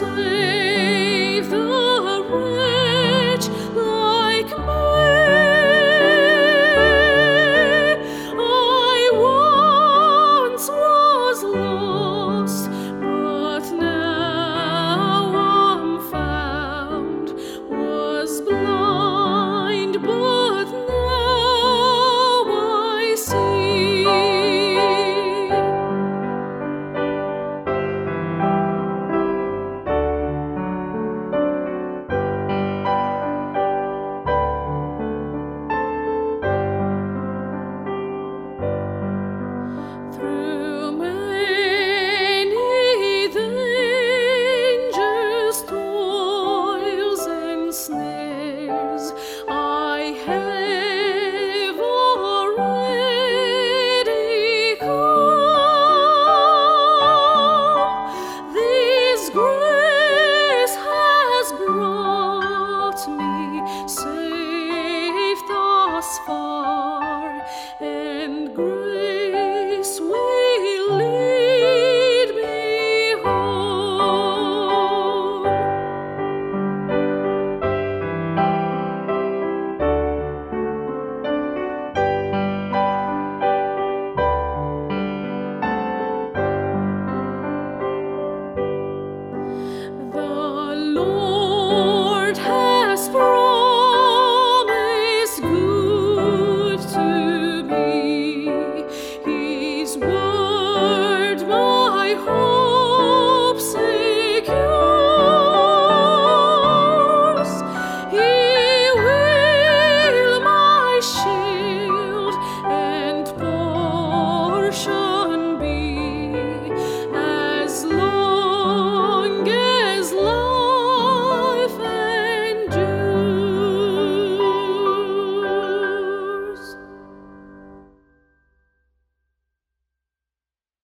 save the wretch like me. I once was lost, but now I'm found. Was blind, but now I see. Through many dangers, toils, and snares, I have already come. This grace has brought me safe thus far, and grace will lead me home. The Lord has promised good to me. His word, my hope.